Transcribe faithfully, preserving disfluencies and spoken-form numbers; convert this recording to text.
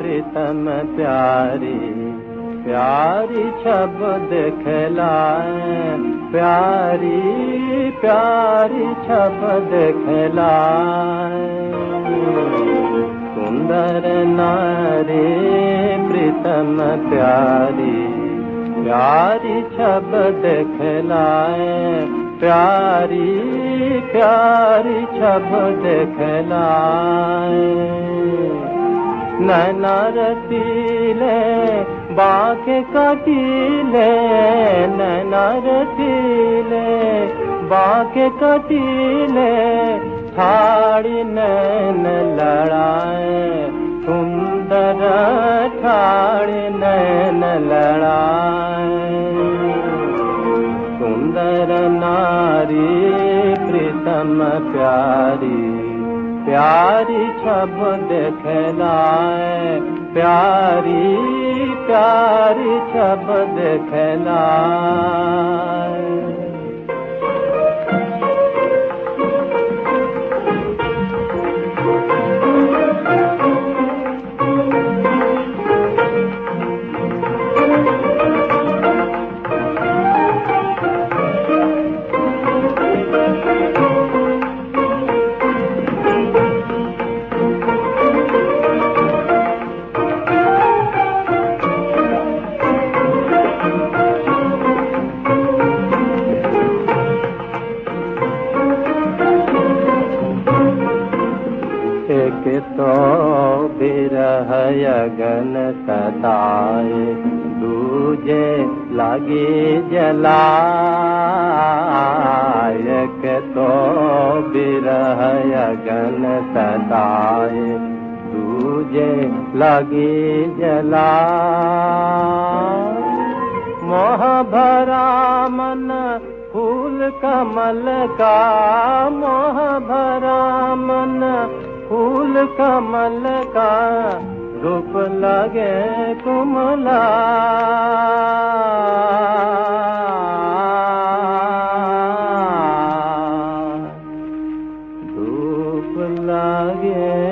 प्रीतम प्यारी प्यारी छब दिखलाए, प्यारी प्यारी छब दिखलाए। सुंदर नारी प्रीतम प्यारी प्यारी छब दिखलाए, प्यारी प्यारी छब दिखलाए। नैना रसीले बाके कटीले, नैना रसीले बाके कटीले, ठाड़ी नैन लड़ाए, सुंदर ठाड़ी नैन लड़ाए। सुंदर नारी प्रीतम प्यारी प्यारी छब दिखलाए, प्यारी प्यारी छब दिखलाए। एक तो बिरह अगन सताए, दूजे लगे जलाए। एक तो बिरह अगन सताए, दूजे लगे जलाए। मोह भरा मन फूल कमल का, मोह भरा मन फूल कमल का, धूप लगे कुमला। धूप लगे